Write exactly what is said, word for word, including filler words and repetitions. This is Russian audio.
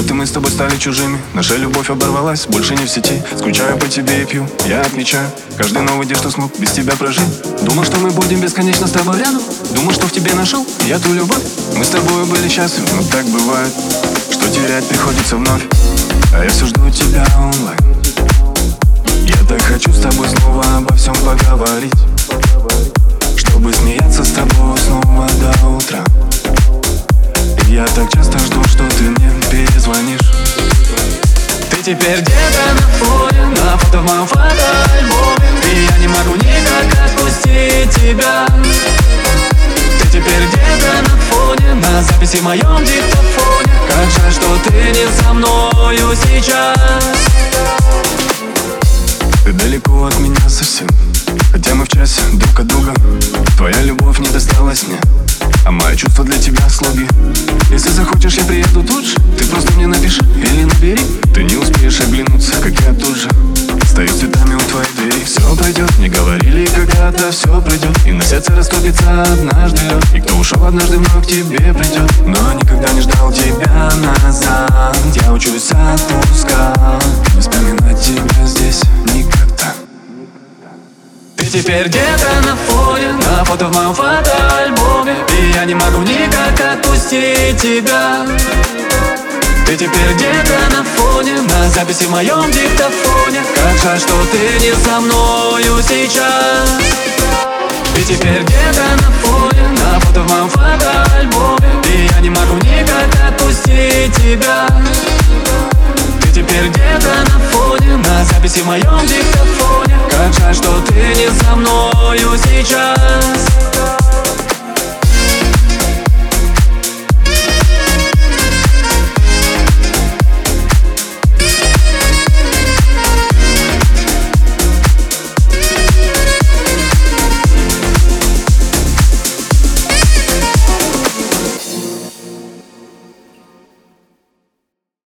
будто мы с тобой стали чужими. Наша любовь оборвалась, больше не в сети. Скучаю по тебе и пью, я отмечаю каждый новый день, что смог без тебя прожить. Думал, что мы будем бесконечно с тобой рядом. Думал, что в тебе нашел я ту любовь. Мы с тобой были счастливы, но так бывает, что терять приходится вновь. А я все жду тебя онлайн. Я так хочу с тобой снова обо всем поговорить, чтобы смеяться с тобой снова до утра. И я так часто жду, что ты мне перезвонишь. Ты теперь где-то на фоне, на фото в моем фотоальбоме, и я не могу никак отпустить тебя. Ты теперь где-то на фоне, на записи в моем диктофоне. Как жаль, что ты не со мною сейчас. Ты далеко от меня совсем, хотя мы в часе друг от друга. Твоя любовь не досталась мне, а мои чувства для тебя слуги. Если захочешь, я приеду тут же. Ты просто мне напиши или набери. Ты не успеешь оглянуться, как я тут же стою с цветами у твоей двери. Все пройдет, мне говорили когда-то, все пройдет, и на сердце растопится однажды лед. И кто ушел однажды, вновь к тебе придет. Но никогда не ждал тебя назад. Я учусь отпускать, не вспоминать тебя здесь никогда. Ты теперь где-то на фоне, на фото в моем фотоальбоме, и я не могу никак отпустить тебя. Ты теперь где-то на фоне, на записи в моем диктофоне. Как жаль, что ты не со мною сейчас. Ты теперь где-то на фоне, на фото в моем фотоальбоме,